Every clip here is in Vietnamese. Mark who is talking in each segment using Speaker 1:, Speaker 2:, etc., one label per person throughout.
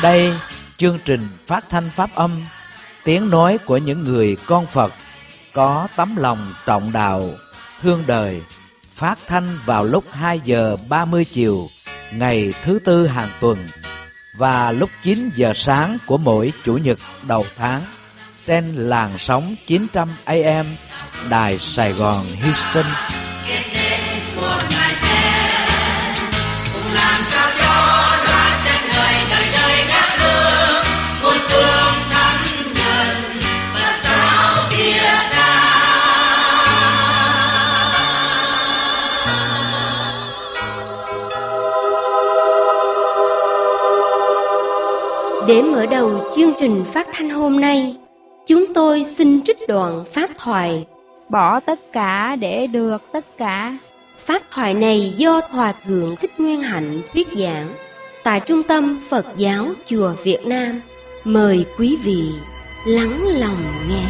Speaker 1: Đây, chương trình phát thanh pháp âm, tiếng nói của những người con Phật có tấm lòng trọng đạo, thương đời, phát thanh vào lúc 2 giờ 30 chiều ngày thứ Tư hàng tuần và lúc 9 giờ sáng của mỗi Chủ nhật đầu tháng trên làn sóng 900 AM Đài Sài Gòn Houston.
Speaker 2: Để mở đầu chương trình phát thanh hôm nay, chúng tôi xin trích đoạn pháp thoại
Speaker 3: Bỏ tất cả để được tất cả.
Speaker 2: Pháp thoại này do Hòa Thượng Thích Nguyên Hạnh thuyết giảng tại Trung tâm Phật giáo Chùa Việt Nam. Mời quý vị lắng lòng nghe.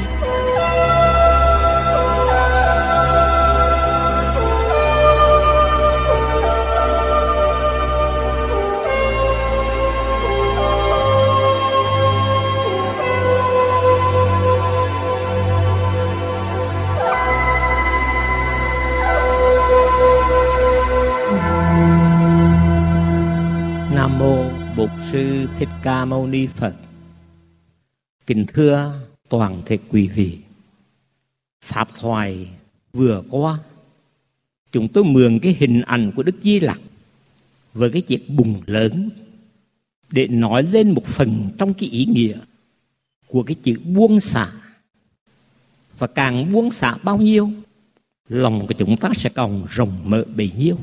Speaker 4: Nam mô Bổn Sư Thích Ca Mâu Ni Phật. Kính thưa toàn thể quý vị, pháp thoại vừa qua chúng tôi mượn cái hình ảnh của Đức Di Lặc với cái chiếc bùng lớn để nói lên một phần trong cái ý nghĩa của cái chữ buông xả. Và càng buông xả bao nhiêu, lòng của chúng ta sẽ càng rộng mở bấy nhiêu.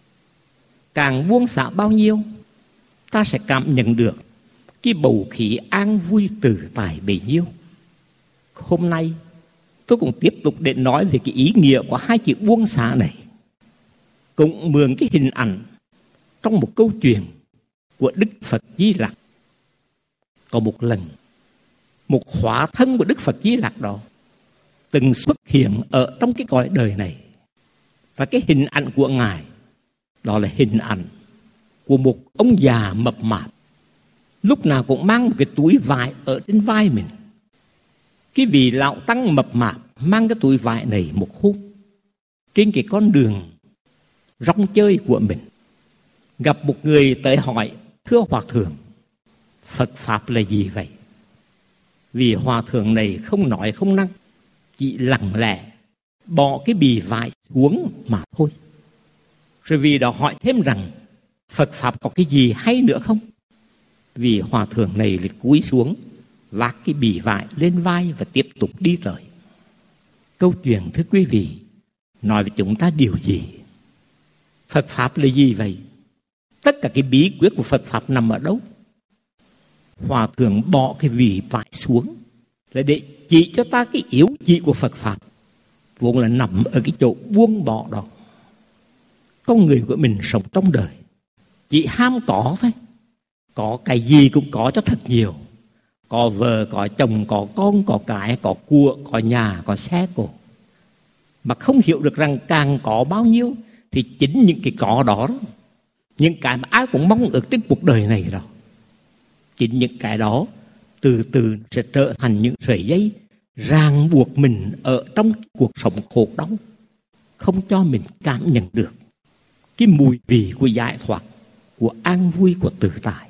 Speaker 4: Càng buông xả bao nhiêu, ta sẽ cảm nhận được cái bầu khí an vui tự tại bấy nhiêu. Hôm nay tôi cũng tiếp tục để nói về cái ý nghĩa của hai chữ buông xả này, cũng mượn cái hình ảnh trong một câu chuyện của Đức Phật Di Lặc. Có một lần, một hóa thân của Đức Phật Di Lặc đó từng xuất hiện ở trong cái cõi đời này, và cái hình ảnh của Ngài đó là hình ảnh của một ông già mập mạp, lúc nào cũng mang một cái túi vải ở trên vai mình. Cái vị lão tăng mập mạp mang cái túi vải này một hôm trên cái con đường rong chơi của mình, gặp một người tới hỏi: thưa Hòa Thượng, Phật Pháp là gì vậy? Vì Hòa Thượng này không nói không năng, chỉ lặng lẽ bỏ cái bì vải xuống mà thôi. Rồi vì đó hỏi thêm rằng Phật Pháp có cái gì hay nữa không? Vì Hòa Thượng này liền cúi xuống, vác cái bì vải lên vai và tiếp tục đi tới. Câu chuyện, thưa quý vị, nói với chúng ta điều gì? Phật Pháp là gì vậy? Tất cả cái bí quyết của Phật Pháp nằm ở đâu? Hòa Thượng bỏ cái bì vải xuống là để chỉ cho ta cái yếu chỉ của Phật Pháp, vốn là nằm ở cái chỗ buông bỏ đó. Con người của mình sống trong đời chỉ ham có thôi, có cái gì cũng có cho thật nhiều. Có vợ, có chồng, có con, có cái, có của, có nhà, có xe cộ. Mà không hiểu được rằng càng có bao nhiêu thì chính những cái có đó, những cái mà ai cũng mong ước trên cuộc đời này đó, chính những cái đó từ từ sẽ trở thành những sợi dây ràng buộc mình ở trong cuộc sống khổ đau, không cho mình cảm nhận được cái mùi vị của giải thoát, của an vui, của tự tại.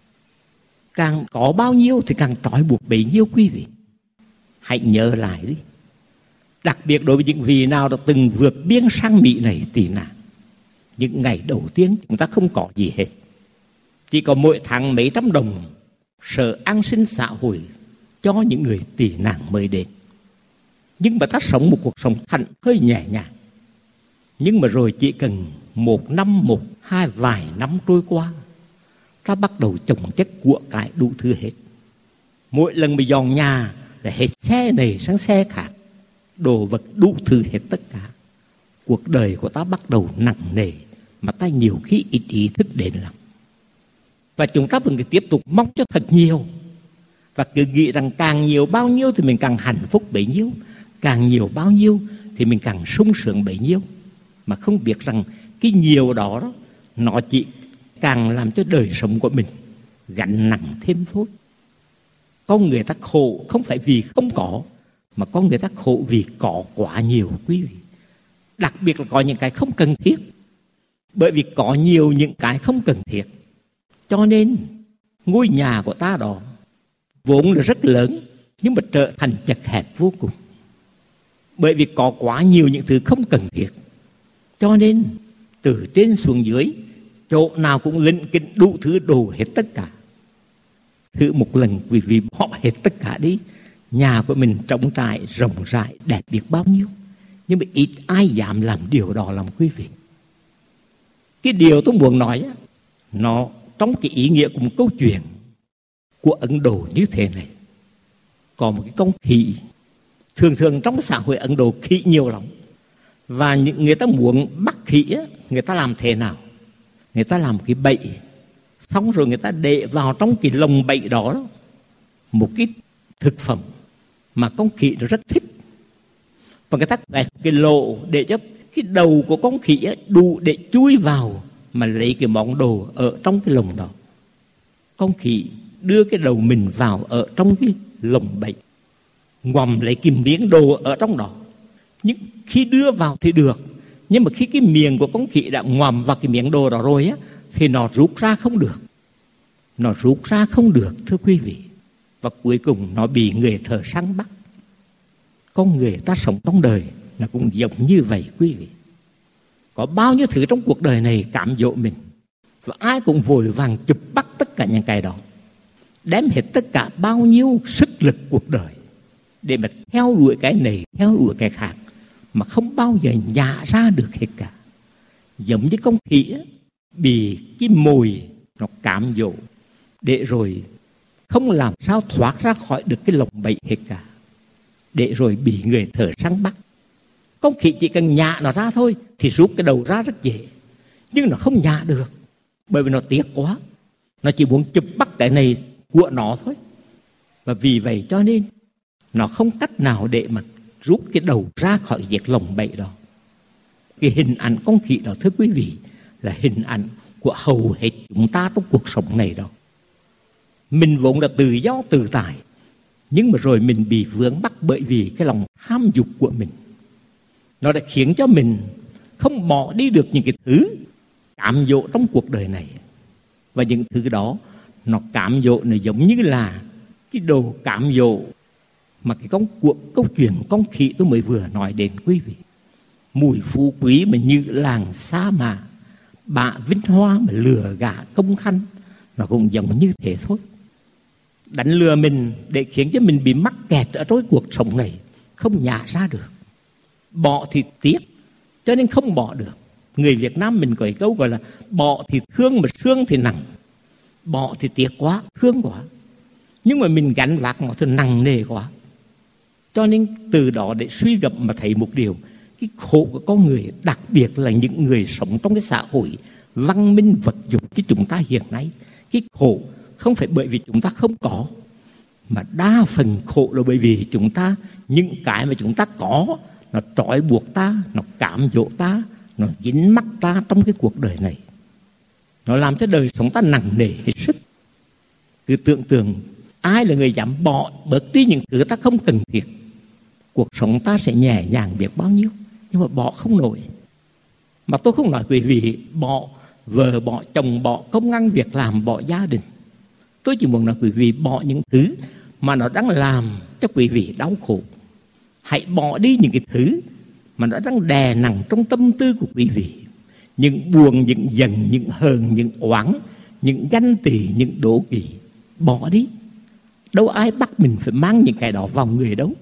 Speaker 4: Càng có bao nhiêu thì càng trói buộc bấy nhiêu quý vị. Hãy nhớ lại đi. Đặc biệt đối với những vị nào đã từng vượt biên sang Mỹ này tị nạn, những ngày đầu tiên chúng ta không có gì hết, chỉ có mỗi tháng mấy trăm đồng Sở An sinh xã hội cho những người tị nạn mới đến. Nhưng mà ta sống một cuộc sống thảnh hơi nhẹ nhàng. Nhưng mà rồi chỉ cần một năm, hai vài năm trôi qua, ta bắt đầu chồng chất của cải đủ thứ hết. Mỗi lần bị dọn nhà là hết xe này sang xe khác, đồ vật đủ thứ hết tất cả. Cuộc đời của ta bắt đầu nặng nề, mà ta nhiều khi ít ý thức đến lắm. Và chúng ta vẫn cứ tiếp tục mong cho thật nhiều, và cứ nghĩ rằng càng nhiều bao nhiêu thì mình càng hạnh phúc bấy nhiêu, càng nhiều bao nhiêu thì mình càng sung sướng bấy nhiêu. Mà không biết rằng cái nhiều đó nó chỉ càng làm cho đời sống của mình gánh nặng thêm thốt. Con người ta khổ không phải vì không có, mà con người ta khổ vì có quá nhiều quý vị. Đặc biệt là có những cái không cần thiết. Bởi vì có nhiều những cái không cần thiết, cho nên ngôi nhà của ta đó vốn là rất lớn, nhưng mà trở thành chật hẹp vô cùng. Bởi vì có quá nhiều những thứ không cần thiết, cho nên từ trên xuống dưới, chỗ nào cũng lĩnh kỉnh đủ thứ đồ hết tất cả. Thử một lần quý vị bỏ hết tất cả đi, nhà của mình trống trải, rộng rãi, đẹp biết bao nhiêu. Nhưng mà ít ai dám làm điều đó làm quý vị. Cái điều tôi muốn nói, nó trong cái ý nghĩa của một câu chuyện của Ấn Độ như thế này. Có một cái con khỉ, thường thường trong xã hội Ấn Độ khỉ nhiều lắm. Và những người ta muốn bắt khỉ, người ta làm thế nào? Người ta làm một cái bẫy, xong rồi người ta để vào trong cái lồng bẫy đó một cái thực phẩm mà con khỉ nó rất thích. Và người ta quẹt cái lỗ để cho cái đầu của con khỉ đủ để chui vào mà lấy cái món đồ ở trong cái lồng đó. Con khỉ đưa cái đầu mình vào ở trong cái lồng bẫy, ngoằm lấy cái miếng đồ ở trong đó. Nhưng khi đưa vào thì được, nhưng mà khi cái miệng của con khỉ đã ngoằm vào cái miếng đồ đó rồi thì nó rút ra không được. Nó rút ra không được, thưa quý vị. Và cuối cùng nó bị người thợ săn bắt. Con người ta sống trong đời là cũng giống như vậy quý vị. Có bao nhiêu thứ trong cuộc đời này cám dỗ mình, và ai cũng vội vàng chụp bắt tất cả những cái đó, đem hết tất cả bao nhiêu sức lực cuộc đời để mà theo đuổi cái này, theo đuổi cái khác, mà không bao giờ nhả ra được hết cả. Giống như con khỉ bị cái mồi nó cám dỗ, để rồi không làm sao thoát ra khỏi được cái lồng bẫy hết cả, để rồi bị người thợ săn bắt. Con khỉ chỉ cần nhả nó ra thôi thì rút cái đầu ra rất dễ, nhưng nó không nhả được, bởi vì nó tiếc quá. Nó chỉ muốn chụp bắt cái này của nó thôi. Và vì vậy cho nên nó không cách nào để mà rút cái đầu ra khỏi việc lồng bẫy đó. Cái hình ảnh con khỉ đó, thưa quý vị, là hình ảnh của hầu hết chúng ta trong cuộc sống này đó. Mình vốn là tự do tự tại, nhưng mà rồi mình bị vướng mắc bởi vì cái lòng tham dục của mình. Nó đã khiến cho mình không bỏ đi được những cái thứ cám dỗ trong cuộc đời này. Và những thứ đó nó cám dỗ, nó giống như là cái đồ cám dỗ mà cái câu chuyện con khỉ tôi mới vừa nói đến quý vị. Mùi phú quý mà như làng sa mạc, bạ vinh hoa mà lừa gả công khanh. Nó cũng giống như thế thôi. Đánh lừa mình để khiến cho mình bị mắc kẹt ở trong cuộc sống này, không nhả ra được. Bỏ thì tiếc, cho nên không bỏ được. Người Việt Nam mình có cái câu gọi là bỏ thì thương mà xương thì nặng. Bỏ thì tiếc quá, thương quá, nhưng mà mình gánh vác nó thì nặng nề quá. Cho nên từ đó để suy gẫm mà thấy một điều, cái khổ của con người, đặc biệt là những người sống trong cái xã hội văn minh vật dụng như chúng ta hiện nay, cái khổ không phải bởi vì chúng ta không có, mà đa phần khổ là bởi vì chúng ta, những cái mà chúng ta có, nó trói buộc ta, nó cám dỗ ta, nó dính mắc ta trong cái cuộc đời này. Nó làm cho đời sống ta nặng nề hết sức. Cứ tưởng tượng ai là người dám bỏ bớt đi những thứ ta không cần thiết, cuộc sống ta sẽ nhẹ nhàng biết bao nhiêu. Nhưng mà bỏ không nổi. Mà tôi không nói quý vị bỏ vợ, bỏ chồng, bỏ công ăn việc làm, bỏ gia đình. Tôi chỉ muốn nói quý vị bỏ những thứ mà nó đang làm cho quý vị đau khổ. Hãy bỏ đi những cái thứ mà nó đang đè nặng trong tâm tư của quý vị. Những buồn, những giận, những hờn, những oán, những ganh tị, những đố kỵ. Bỏ đi. Đâu ai bắt mình phải mang những cái đó vào người đâu.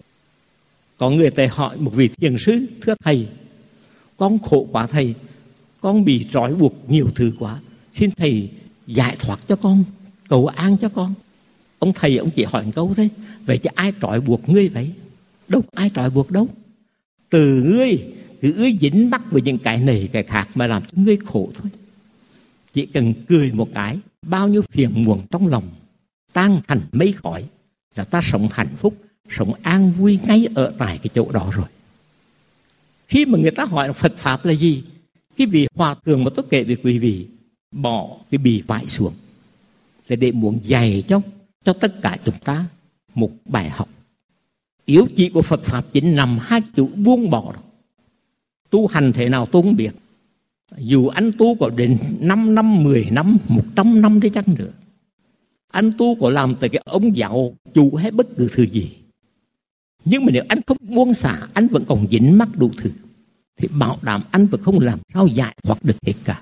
Speaker 4: Có người ta hỏi một vị thiền sư: thưa thầy, con khổ quá thầy, con bị trói buộc nhiều thứ quá, xin thầy giải thoát cho con, cầu an cho con. Ông thầy ông chỉ hỏi một câu thôi: vậy chứ ai trói buộc ngươi vậy? Đâu ai trói buộc đâu. Từ ngươi cứ dính mắc với những cái này cái khác mà làm cho ngươi khổ thôi. Chỉ cần cười một cái, bao nhiêu phiền muộn trong lòng tan thành mây khói, là ta sống hạnh phúc, sống an vui ngay ở tại cái chỗ đó rồi. Khi mà người ta hỏi Phật Pháp là gì, cái vị hòa thượng mà tôi kể với quý vị bỏ cái bì vải xuống, để muốn dạy cho tất cả chúng ta một bài học. Yếu chỉ của Phật Pháp chính nằm hai chữ buông bỏ đó. Tu hành thế nào tôi không biết. Dù anh tu có đến 5 năm, 10 năm, 100 năm đi chăng nữa, anh tu có làm từ cái ông giáo chủ hay bất cứ thứ gì, nhưng mà nếu anh không buông xả, anh vẫn còn dính mắc đủ thứ, thì bảo đảm anh vẫn không làm sao giải thoát được hết cả.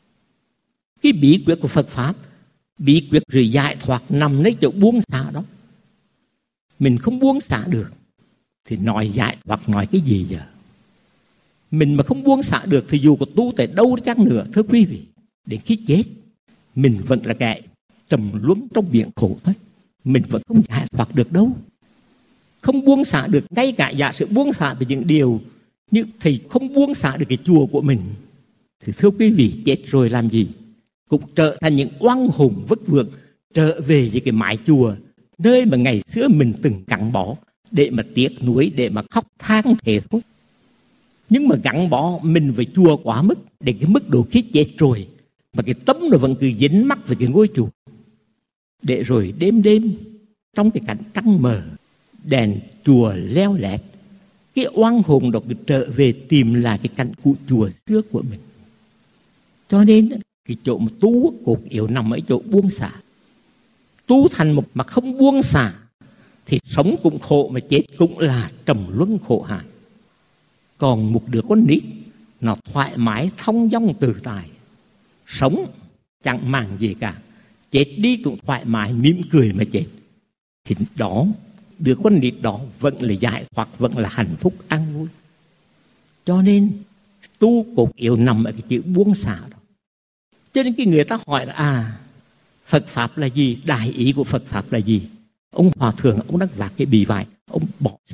Speaker 4: Cái bí quyết của Phật Pháp, bí quyết rồi giải thoát nằm nơi chỗ buông xả đó. Mình không buông xả được thì nói giải thoát nói cái gì giờ? Mình mà không buông xả được thì dù có tu tới đâu chắc nữa, thưa quý vị, đến khi chết mình vẫn là kẻ trầm luân trong biển khổ thôi. Mình vẫn không giải thoát được đâu. Không buông xả được, ngay cả giả sử buông xả về những điều như thì không buông xả được cái chùa của mình, thì thưa quý vị, chết rồi làm gì? Cũng trở thành những oan hùng vất vưởng, trở về với cái mái chùa nơi mà ngày xưa mình từng gắn bó, để mà tiếc nuối, để mà khóc than thế thôi. Nhưng mà gắn bó mình với chùa quá mức, để cái mức độ khi chết rồi mà cái tâm nó vẫn cứ dính mắc về cái ngôi chùa. Để rồi đêm đêm trong cái cảnh trăng mờ, đèn chùa leo lét, cái oan hồn đó cứ trở về tìm lại cái cảnh cụ chùa xưa của mình. Cho nên cái chỗ mà tu cột yếu nằm ở chỗ buông xả. Tu thành một mà không buông xả thì sống cũng khổ, mà chết cũng là trầm luân khổ hại. Còn một đứa con nít nó thoải mái thong dong tự tại, sống chẳng màng gì cả, chết đi cũng thoải mái mỉm cười mà chết, thì đó, đứa con nít đó vẫn là giải thoát, vẫn là hạnh phúc an vui. Cho nên tu cột yếu nằm ở cái chữ buông xả đó. Cho nên cái người ta hỏi là Phật Pháp là gì? Đại ý của Phật Pháp là gì? Ông Hòa Thượng, ông đang vác cái bì vải, ông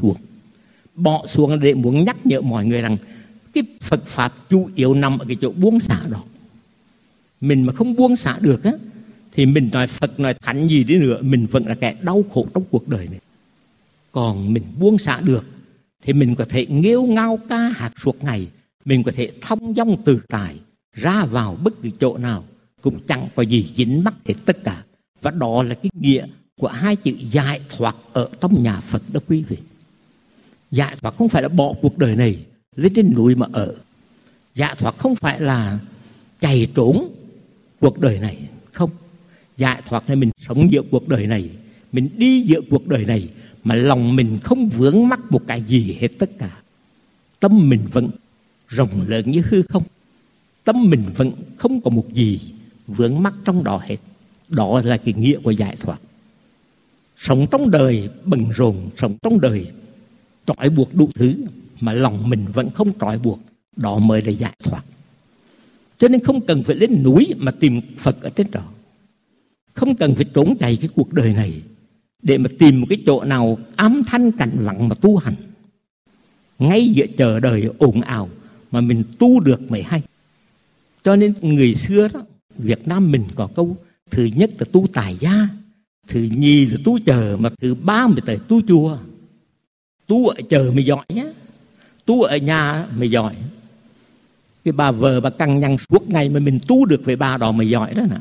Speaker 4: bỏ xuống để muốn nhắc nhở mọi người rằng cái Phật Pháp chủ yếu nằm ở cái chỗ buông xả đó. Mình mà không buông xả được á, thì mình nói Phật, nói Thánh gì đi nữa, mình vẫn là kẻ đau khổ trong cuộc đời này. Còn mình buông xả được thì mình có thể nghêu ngao ca hát suốt ngày, mình có thể thong dong tự tại, ra vào bất cứ chỗ nào cũng chẳng có gì dính mắc hết tất cả. Và đó là cái nghĩa của hai chữ giải thoát ở trong nhà Phật đó quý vị. Giải thoát không phải là bỏ cuộc đời này lên trên núi mà ở. Giải thoát không phải là chạy trốn cuộc đời này, không. Giải thoát là mình sống giữa cuộc đời này, mình đi giữa cuộc đời này mà lòng mình không vướng mắc một cái gì hết tất cả. Tâm mình vẫn rộng lớn như hư không, tâm mình vẫn không có một gì vướng mắc trong đó hết. Đó là cái nghĩa của giải thoát. Sống trong đời bận rộn, sống trong đời trói buộc đủ thứ mà lòng mình vẫn không trói buộc, đó mới là giải thoát. Cho nên không cần phải lên núi mà tìm Phật ở trên đó, không cần phải trốn chạy cái cuộc đời này để mà tìm một cái chỗ nào ám thanh cảnh vắng mà tu hành. Ngay giữa chờ đời ồn ào mà mình tu được mới hay. Cho nên người xưa đó, Việt Nam mình có câu thứ nhất là tu tại gia, thứ nhì là tu chờ, mà thứ ba mới tới tu chùa. Tu ở chờ mới giỏi nhá, tu ở nhà mới giỏi. Cái bà vợ bà căng nhăn suốt ngày mà mình tu được với bà đó mới giỏi đó nè.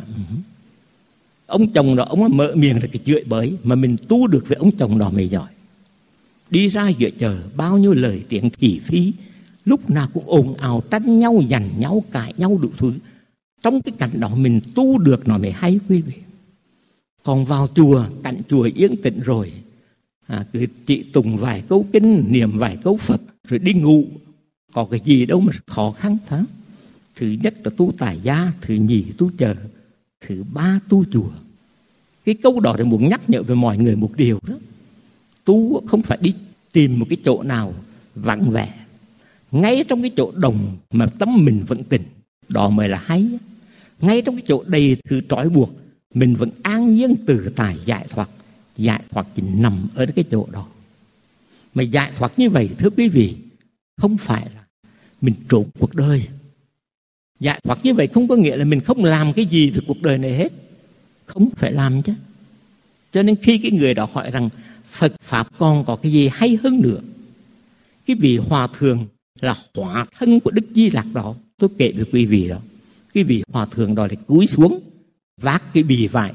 Speaker 4: Ông chồng đó ông mở miệng là cái chửi bới, mà mình tu được với ông chồng đó mới giỏi. Đi ra giữa chờ bao nhiêu lời tiếng thị phi, lúc nào cũng ồn ào tranh nhau, giành nhau, cãi nhau đủ thứ. Trong cái cảnh đó mình tu được nó mới hay quý vị. Còn vào chùa, cảnh chùa yên tĩnh rồi, cứ chỉ tùng vài câu kinh, niệm vài câu Phật rồi đi ngủ, có cái gì đâu mà khó khăn phải. Thứ nhất là tu tại gia, thứ nhì tu chờ, thứ ba tu chùa. Cái câu đó để muốn nhắc nhở với mọi người một điều đó: tu không phải đi tìm một cái chỗ nào vắng vẻ, ngay trong cái chỗ đồng mà tâm mình vẫn tỉnh, đó mới là hay. Ngay trong cái chỗ đầy thứ trói buộc, mình vẫn an nhiên tự tại giải thoát. Giải thoát chỉ nằm ở cái chỗ đó. Mà giải thoát như vậy thưa quý vị, không phải là mình trốn cuộc đời. Giải thoát như vậy không có nghĩa là mình không làm cái gì về cuộc đời này hết. Không phải làm chứ. Cho nên khi cái người đó hỏi rằng Phật Pháp còn có cái gì hay hơn nữa, cái vị hòa thượng là hóa thân của Đức Di Lặc đó, tôi kể với quý vị đó. Cái vị hòa thượng đó là cúi xuống, vác cái bì vải,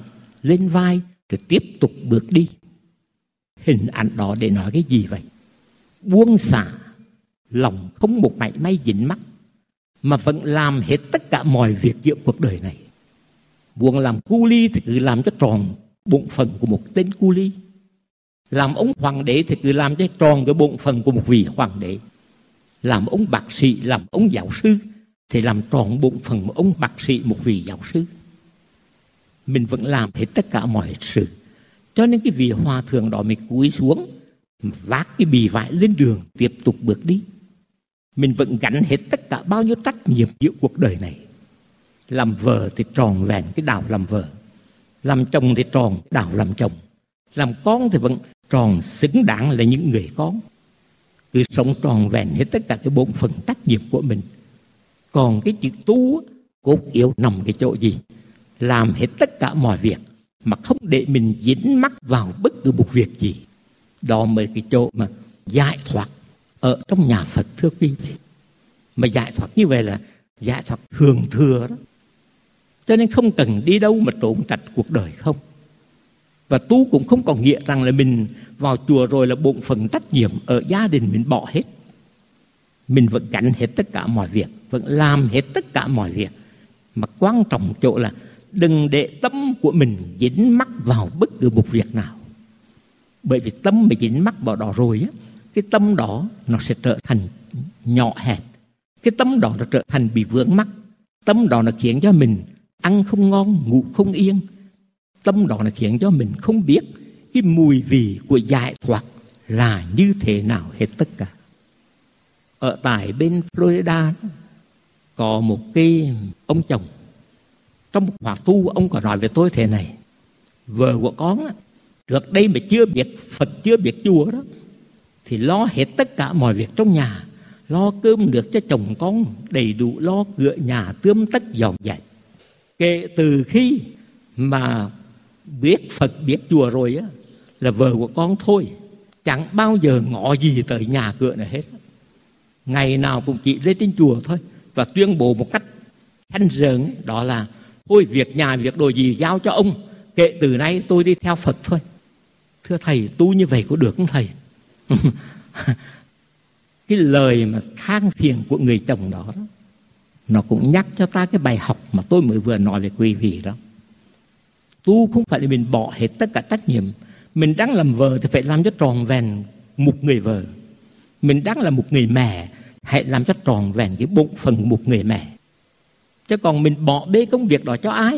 Speaker 4: lên vai rồi tiếp tục bước đi. Hình ảnh đó để nói cái gì vậy? Buông xả, lòng không một mảy may dính mắc, mà vẫn làm hết tất cả mọi việc giữa cuộc đời này. Buông làm cu ly thì cứ làm cho tròn bổn phận của một tên cu ly. Làm ông hoàng đế thì cứ làm cho tròn cái bổn phận của một vị hoàng đế. Làm ông bác sĩ, làm ông giáo sư thì làm tròn bổn phận của ông bác sĩ, một vị giáo sư. Mình vẫn làm hết tất cả mọi sự. Cho nên cái vị hòa thượng đó mình cúi xuống, vác cái bì vải lên đường, tiếp tục bước đi. Mình vẫn gánh hết tất cả bao nhiêu trách nhiệm giữa cuộc đời này. Làm vợ thì tròn vẹn cái đạo làm vợ, làm chồng thì tròn cái đạo làm chồng, làm con thì vẫn tròn xứng đáng là những người con. Cứ sống tròn vẹn hết tất cả cái bổn phận trách nhiệm của mình. Còn cái chữ tu cốt yếu nằm cái chỗ gì? Làm hết tất cả mọi việc mà không để mình dính mắc vào bất cứ một việc gì. Đó mới cái chỗ mà giải thoát ở trong nhà Phật, thưa quý vị. Mà giải thoát như vậy là giải thoát thường thừa đó. Cho nên không cần đi đâu mà trốn tránh cuộc đời không. Và tu cũng không có nghĩa rằng là mình vào chùa rồi là bổn phận trách nhiệm ở gia đình mình bỏ hết. Mình vẫn gánh hết tất cả mọi việc, vẫn làm hết tất cả mọi việc. Mà quan trọng chỗ là đừng để tâm của mình dính mắc vào bất cứ một việc nào. Bởi vì tâm mà dính mắc vào đó rồi á, cái tâm đó nó sẽ trở thành nhỏ hẹp. Cái tâm đó nó trở thành bị vướng mắc. Tâm đó nó khiến cho mình ăn không ngon, ngủ không yên. Tâm đó nó khiến cho mình không biết cái mùi vị của giải thoát là như thế nào hết tất cả. Ở tại bên Florida có một cái ông chồng. Trong một khóa tu ông có nói với tôi thế này: vợ của con trước đây mà chưa biết Phật, chưa biết chùa đó, thì lo hết tất cả mọi việc trong nhà, lo cơm nước cho chồng con đầy đủ, lo cửa nhà tươm tất dọn dẹp. Kể từ khi mà biết Phật, biết chùa rồi á, là vợ của con thôi chẳng bao giờ ngó gì tới nhà cửa này hết. Ngày nào cũng chỉ lên trên chùa thôi và tuyên bố một cách thanh rờn, đó là thôi việc nhà việc đồ gì giao cho ông, kể từ nay tôi đi theo Phật thôi. Thưa thầy, tu như vậy có được không thầy? Cái lời mà than phiền của người chồng đó, nó cũng nhắc cho ta cái bài học mà tôi mới vừa nói với quý vị đó. Tu không phải là mình bỏ hết tất cả trách nhiệm. Mình đang làm vợ thì phải làm cho tròn vẹn một người vợ. Mình đang là một người mẹ, hãy làm cho tròn vẹn cái bổn phận của một người mẹ. Chứ còn mình bỏ bê công việc đó cho ai?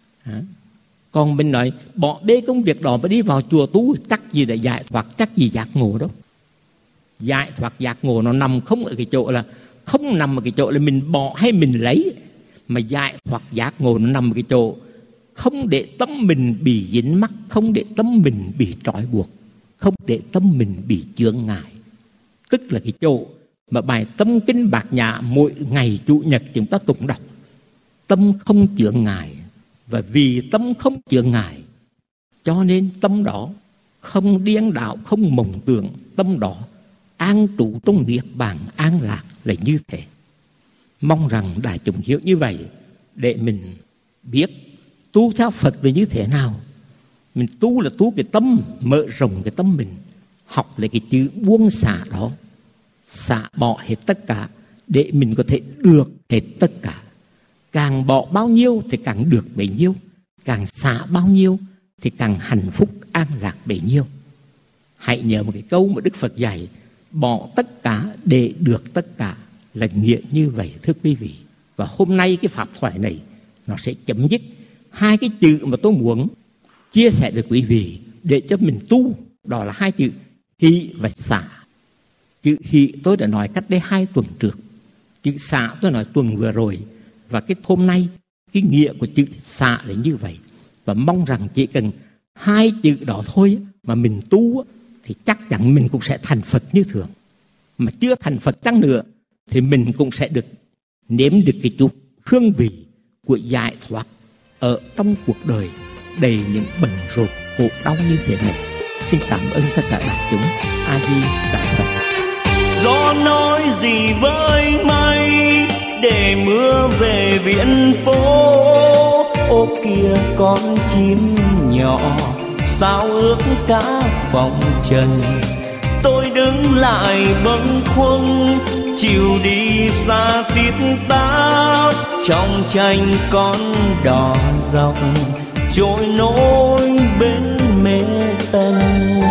Speaker 4: Còn mình nói bỏ bê công việc đó và đi vào chùa tu, chắc gì để giải thoát, chắc gì giác ngộ đâu. Giải thoát giác ngộ nó nằm không ở cái chỗ là không nằm ở cái chỗ là mình bỏ hay mình lấy, mà giải thoát giác ngộ nó nằm ở cái chỗ không để tâm mình bị dính mắc, không để tâm mình bị trói buộc, không để tâm mình bị chướng ngại. Tức là cái chỗ mà bài tâm kinh Bát Nhã mỗi ngày Chủ nhật chúng ta tụng đọc: tâm không chướng ngại. Và vì tâm không chướng ngại cho nên tâm đó không điên đảo, không mộng tưởng. Tâm đó an trụ trong niết bàn an lạc là như thế. Mong rằng đại chúng hiểu như vậy để mình biết tu theo Phật là như thế nào. Mình tu là tu cái tâm, mở rộng cái tâm mình, học lại cái chữ buông xả đó, xả bỏ hết tất cả để mình có thể được hết tất cả. Càng bỏ bao nhiêu thì càng được bấy nhiêu, càng xả bao nhiêu thì càng hạnh phúc an lạc bấy nhiêu. Hãy nhớ một cái câu mà Đức Phật dạy: bỏ tất cả để được tất cả, là nghĩa như vậy, thưa quý vị. Và hôm nay cái pháp thoại này nó sẽ chấm dứt hai cái chữ mà tôi muốn chia sẻ với quý vị để cho mình tu, đó là hai chữ hỷ và xả. Chữ hỷ tôi đã nói cách đây 2 tuần trước, chữ xả tôi nói tuần vừa rồi. Và cái hôm nay cái nghĩa của chữ xả là như vậy. Và mong rằng chỉ cần 2 chữ đó thôi mà mình tu thì chắc chắn mình cũng sẽ thành Phật như thường. Mà chưa thành Phật chăng nữa thì mình cũng sẽ được nếm được cái chút hương vị của giải thoát ở trong cuộc đời đầy những bận rộn khổ đau như thế này. Xin cảm ơn tất cả đại chúng. A Di Đà Phật.
Speaker 5: Gió nói gì với mây để mưa về viễn phố, ô kìa con chim nhỏ sao ước cả phòng trần. Tôi đứng lại bâng khuâng chiều đi xa tít tắp, trong tranh con đò dọc trôi nổi bên mê tần.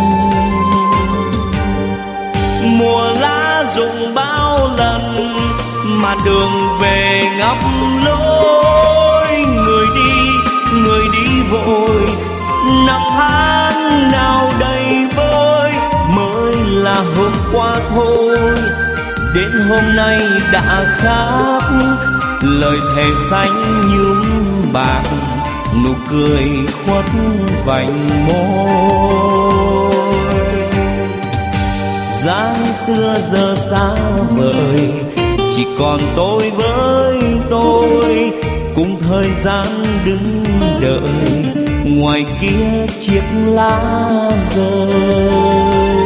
Speaker 5: Mùa lá rụng bao lần mà đường về ngóc lối, người đi vội năm tháng nào đầy vơi, mới là hôm qua thôi. Đến hôm nay đã khác, lời thề xanh nhuốm bạc, nụ cười khuất vành môi. Dáng xưa giờ xa vời, chỉ còn tôi với tôi, cùng thời gian đứng đợi ngoài kia chiếc lá rơi.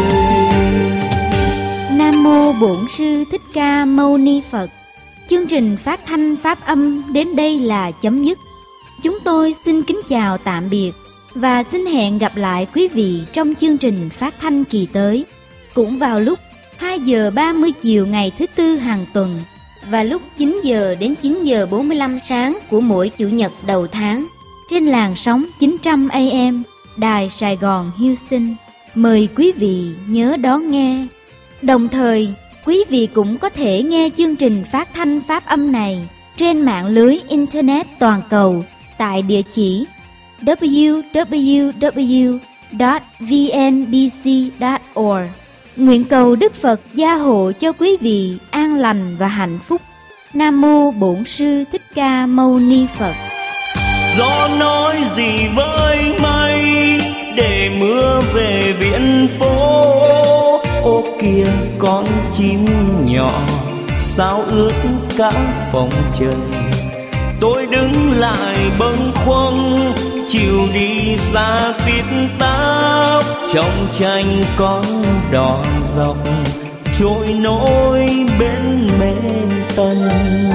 Speaker 6: Nam mô Bổn Sư Thích Ca Mâu Ni Phật. Chương trình phát thanh pháp âm đến đây là chấm dứt. Chúng tôi xin kính chào tạm biệt và xin hẹn gặp lại quý vị trong chương trình phát thanh kỳ tới, cũng vào lúc 2 giờ 30 chiều ngày thứ Tư hàng tuần
Speaker 2: và lúc 9 giờ đến 9 giờ 45 sáng của mỗi Chủ nhật đầu tháng
Speaker 6: trên làn sóng 900 AM Đài Sài Gòn Houston. Mời quý vị nhớ đón nghe. Đồng thời, quý vị cũng có thể nghe chương trình phát thanh pháp âm này trên mạng lưới Internet toàn cầu tại địa chỉ www.vnbc.org. Nguyện cầu Đức Phật gia hộ cho quý vị an lành và hạnh phúc. Nam mô Bổn Sư Thích Ca Mâu Ni Phật.
Speaker 5: Gió nói gì với mây để mưa về viễn phố, ô kìa con chim nhỏ sao ước cả phòng trần. Tôi đứng lại bâng khuâng chiều đi xa tít tắp, trong tranh con đò dọc trôi nổi bên mê tần.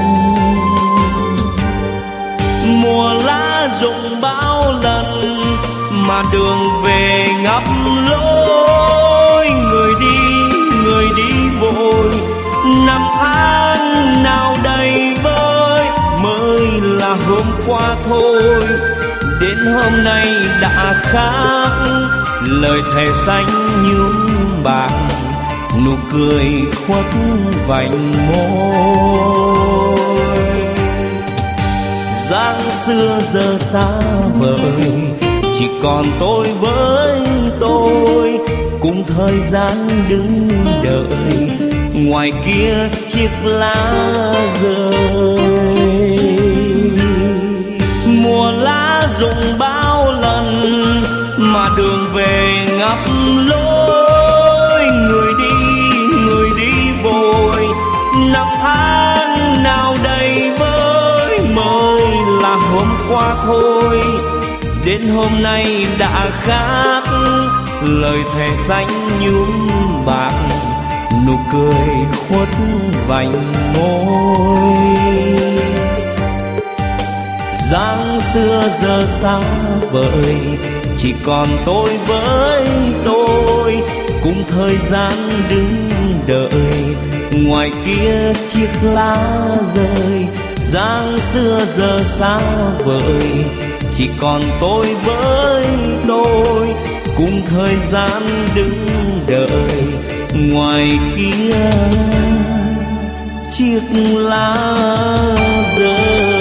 Speaker 5: Mùa lá rụng bao lần mà đường về ngóc lối, người đi vội năm tháng nào đầy vơi, mới là hôm qua thôi. Đến hôm nay đã khác, lời thề xanh nhuốm bạc, nụ cười khuất vành môi. Dáng xưa giờ xa vời, chỉ còn tôi với tôi, cùng thời gian đứng đợi ngoài kia chiếc lá rơi. Mùa lá rụng bao lần mà đường về ngóc lối, người đi vội năm tháng nào đầy vơi, mới là hôm qua thôi. Đến hôm nay đã khác, lời thề xanh nhuốm bạc, nụ cười khuất vành môi. Dáng xưa giờ xa vời, chỉ còn tôi với tôi, cùng thời gian đứng đợi ngoài kia chiếc lá rơi. Dáng xưa giờ xa vời, chỉ còn tôi với tôi, cùng thời gian đứng đợi ngoài kia chiếc lá rơi.